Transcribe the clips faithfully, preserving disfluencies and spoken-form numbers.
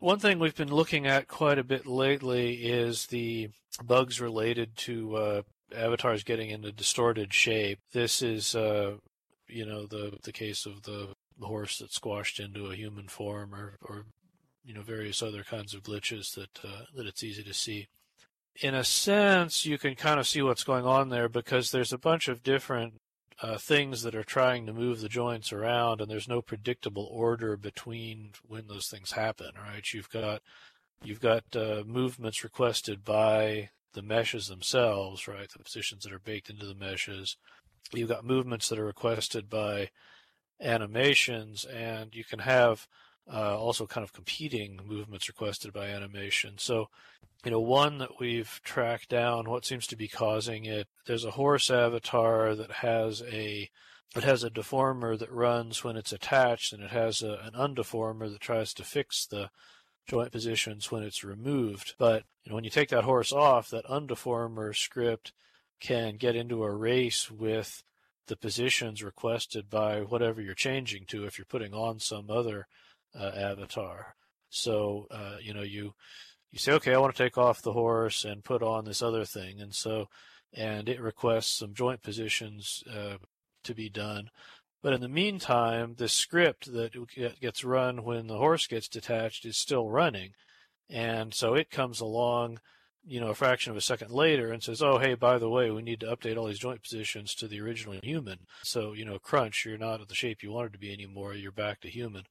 one thing we've been looking at quite a bit lately is the bugs related to uh, avatars getting into distorted shape. This is, uh, you know, the the case of the horse that squashed into a human form, or, or you know, various other kinds of glitches that uh, that it's easy to see. In a sense, you can kind of see what's going on there because there's a bunch of different uh, things that are trying to move the joints around, and there's no predictable order between when those things happen, right? You've got you've got uh, movements requested by the meshes themselves, right? The positions that are baked into the meshes. You've got movements that are requested by animations, and you can have uh, also kind of competing movements requested by animation. So, you know, one that we've tracked down, what seems to be causing it, there's a horse avatar that has a it has a deformer that runs when it's attached, and it has a, an undeformer that tries to fix the joint positions when it's removed. But you know, when you take that horse off, that undeformer script can get into a race with the positions requested by whatever you're changing to if you're putting on some other uh, avatar. So, uh, you know, you you say, okay, I want to take off the horse and put on this other thing. And so, and it requests some joint positions uh, to be done. But in the meantime, the script that gets run when the horse gets detached is still running. And so it comes along, you know, a fraction of a second later and says, oh, hey, by the way, we need to update all these joint positions to the original human. So, you know, crunch, you're not at the shape you wanted to be anymore. You're back to human.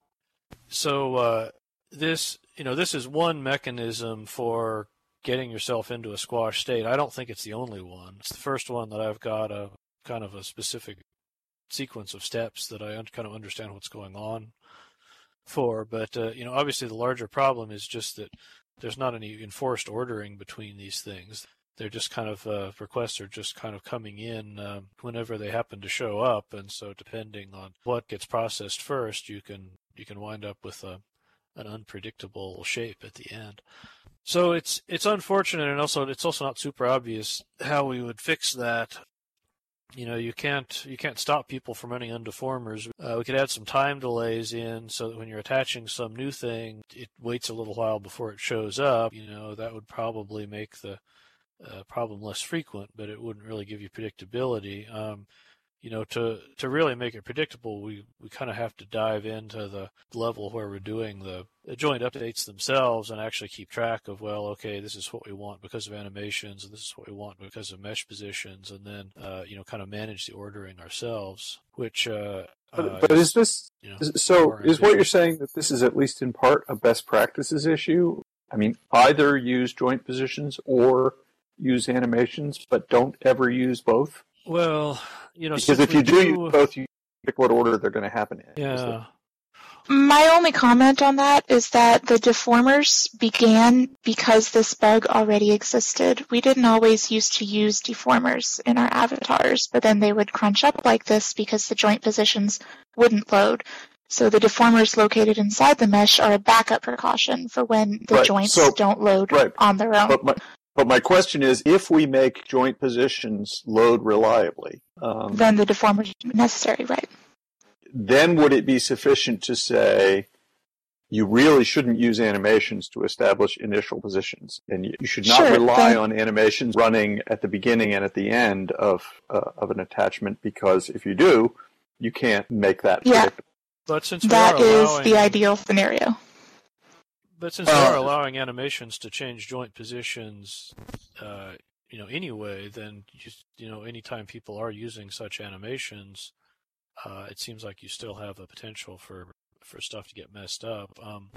So uh, this, you know, this is one mechanism for getting yourself into a squash state. I don't think it's the only one. It's the first one that I've got a kind of a specific sequence of steps that I kind of understand what's going on for. But, uh, you know, obviously the larger problem is just that there's not any enforced ordering between these things. They're just kind of, uh, requests are just kind of coming in um, whenever they happen to show up. And so depending on what gets processed first, you can you can wind up with a, an unpredictable shape at the end. So it's it's unfortunate, and also it's also not super obvious how we would fix that. You know, you can't you can't stop people from running undeformers. Uh, we could add some time delays in so that when you're attaching some new thing, it waits a little while before it shows up. You know, that would probably make the uh, problem less frequent, but it wouldn't really give you predictability. Um, you know, to to really make it predictable, we, we kind of have to dive into the level where we're doing the, the joint updates themselves and actually keep track of, well, okay, this is what we want because of animations, and this is what we want because of mesh positions, and then, uh, you know, kind of manage the ordering ourselves, which... Uh, but, but is, is this... You know, so is what you're saying that this is at least in part a best practices issue? I mean, either use joint positions or use animations, but don't ever use both? Well, you know, because if you do use both, you pick what order they're going to happen in. Yeah. My only comment on that is that the deformers began because this bug already existed. We didn't always used to use deformers in our avatars, but then they would crunch up like this because the joint positions wouldn't load. So the deformers located inside the mesh are a backup precaution for when the right. joints so, don't load right. on their own. But my, but my question is, if we make joint positions load reliably... Um, then the deformers are necessary, right? Then would it be sufficient to say you really shouldn't use animations to establish initial positions, and you should not sure, rely but... on animations running at the beginning and at the end of uh, of an attachment, because if you do, you can't make that yeah. predictable. But since we that are is allowing... the ideal scenario. But since uh, we are allowing animations to change joint positions, uh, you know, anyway, then you, you know, anytime people are using such animations, uh, it seems like you still have a potential for for stuff to get messed up. Um,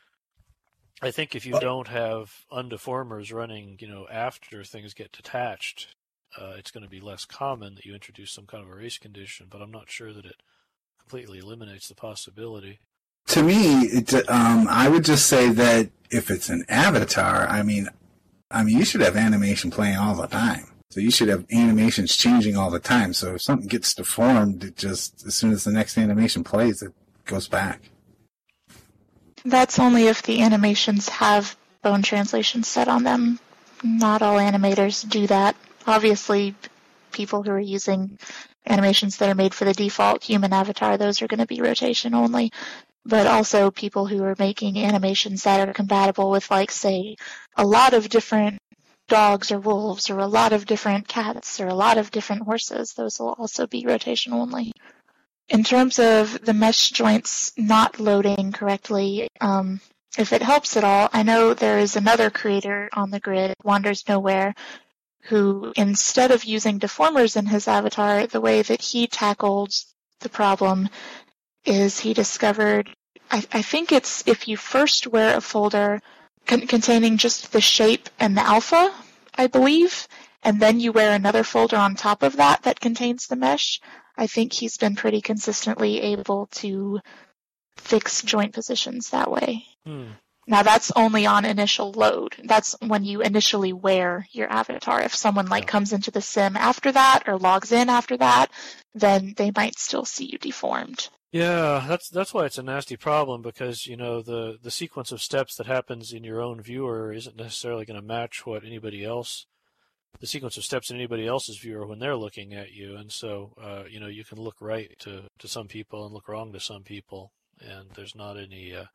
I think if you don't have undeformers running, you know, after things get detached, uh, it's going to be less common that you introduce some kind of a race condition. But I'm not sure that it completely eliminates the possibility. To me, it, um, I would just say that if it's an avatar, I mean, I mean, you should have animation playing all the time. So you should have animations changing all the time. So if something gets deformed, it just, as soon as the next animation plays, it goes back. That's only if the animations have bone translation set on them. Not all animators do that. Obviously, people who are using animations that are made for the default human avatar, those are going to be rotation only. but also people who are making animations that are compatible with, like, say, a lot of different dogs or wolves, or a lot of different cats, or a lot of different horses. Those will also be rotation only. In terms of the mesh joints not loading correctly, um, if it helps at all, I know there is another creator on the grid, Wanders Nowhere, who, instead of using deformers in his avatar, the way that he tackled the problem is he discovered, I, I think it's if you first wear a folder con- containing just the shape and the alpha, I believe, and then you wear another folder on top of that that contains the mesh, I think he's been pretty consistently able to fix joint positions that way. Hmm. Now that's only on initial load. That's when you initially wear your avatar. If someone like Yeah. comes into the sim after that or logs in after that, then they might still see you deformed. Yeah, that's that's why it's a nasty problem, because you know the the sequence of steps that happens in your own viewer isn't necessarily going to match what anybody else, the sequence of steps in anybody else's viewer when they're looking at you, and so uh, you know you can look right to to some people and look wrong to some people, and there's not any uh,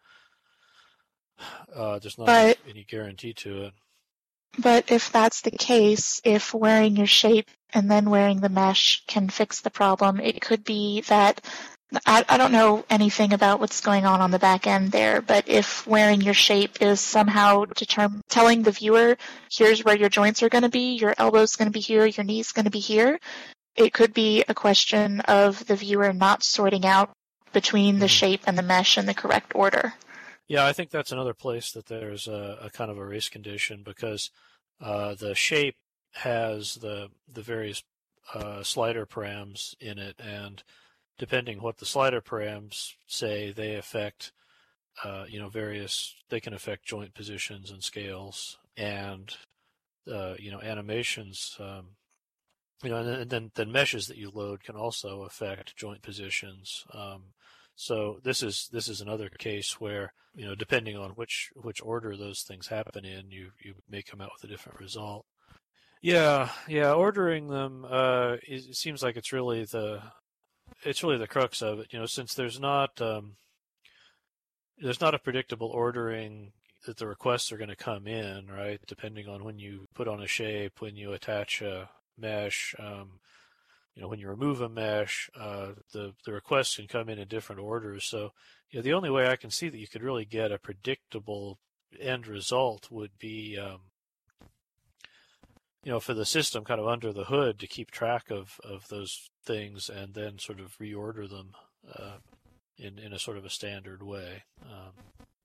uh, there's not But, any, any guarantee to it. but if that's the case, if wearing your shape and then wearing the mesh can fix the problem, it could be that I, I don't know anything about what's going on on the back end there, but if wearing your shape is somehow determ- telling the viewer, here's where your joints are going to be, your elbow's going to be here, your knee's going to be here, it could be a question of the viewer not sorting out between the Mhm. shape and the mesh in the correct order. Yeah, I think that's another place that there's a, a kind of a race condition, because uh, the shape has the the various uh, slider params in it, and depending what the slider params say, they affect uh, you know various. They can affect joint positions and scales, and uh, you know animations. Um, you know, and then then meshes that you load can also affect joint positions. Um, so this is this is another case where, you know, depending on which which order those things happen in, you you may come out with a different result. Yeah, yeah. Ordering them, uh, it, it seems like it's really the it's really the crux of it. You know, since there's not um, there's not a predictable ordering that the requests are going to come in, right? Depending on when you put on a shape, when you attach a mesh, um, you know, when you remove a mesh, uh, the the requests can come in in different orders. So, you know, the only way I can see that you could really get a predictable end result would be, um, you know, for the system kind of under the hood to keep track of, of those things and then sort of reorder them uh, in in a sort of a standard way. Um,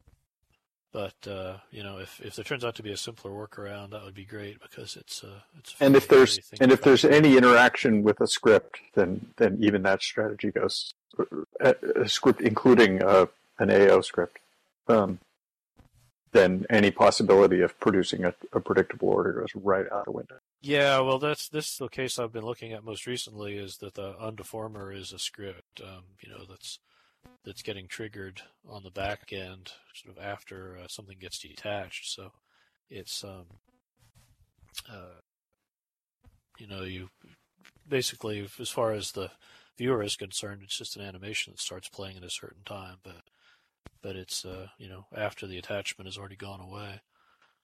But uh, you know, if, if there turns out to be a simpler workaround, that would be great, because it's uh, it's. And if there's and if there's about. any interaction with a script, then then even that strategy goes. A, a script including uh, an A O script, um, then any possibility of producing a, a predictable order goes right out the window. Yeah, well, that's this is the case I've been looking at most recently, is that the undeformer is a script, um, you know, that's. that's getting triggered on the back end sort of after uh, something gets detached. So it's, um, uh, you know, you basically, as far as the viewer is concerned, it's just an animation that starts playing at a certain time, but but it's, uh, you know, after the attachment has already gone away.